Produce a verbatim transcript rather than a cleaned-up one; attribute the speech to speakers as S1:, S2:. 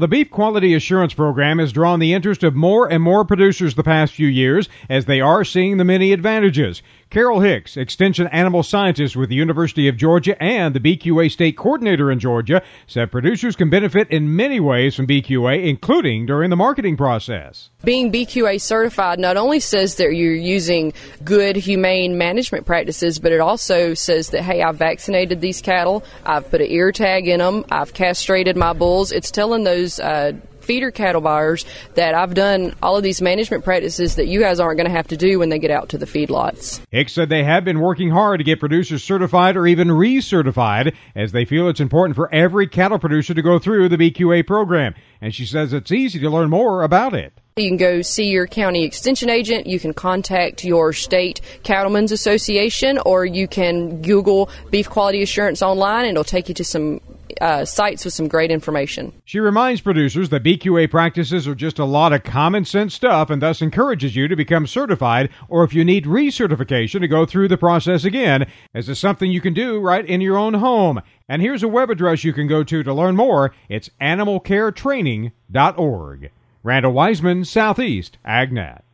S1: The Beef Quality Assurance Program has drawn the interest of more and more producers the past few years as they are seeing the many advantages. Carol Hicks, Extension Animal Scientist with the University of Georgia and the B Q A State Coordinator in Georgia, said producers can benefit in many ways from B Q A, including during the marketing process.
S2: Being B Q A certified not only says that you're using good, humane management practices, but it also says that, hey, I've vaccinated these cattle, I've put an ear tag in them, I've castrated my bulls. It's telling those uh, feeder cattle buyers that I've done all of these management practices that you guys aren't going to have to do when they get out to the feedlots.
S1: Hicks said they have been working hard to get producers certified or even recertified, as they feel it's important for every cattle producer to go through the B Q A program. And she says it's easy to learn more about it.
S2: You can go see your county extension agent, you can contact your state cattlemen's association, or you can Google beef quality assurance online and it'll take you to some uh, sites with some great information.
S1: She reminds producers that B Q A practices are just a lot of common sense stuff and thus encourages you to become certified, or if you need recertification, to go through the process again, as it's something you can do right in your own home. And here's a web address you can go to to learn more. It's animal care training dot org. Randall Wiseman, Southeast AgNet.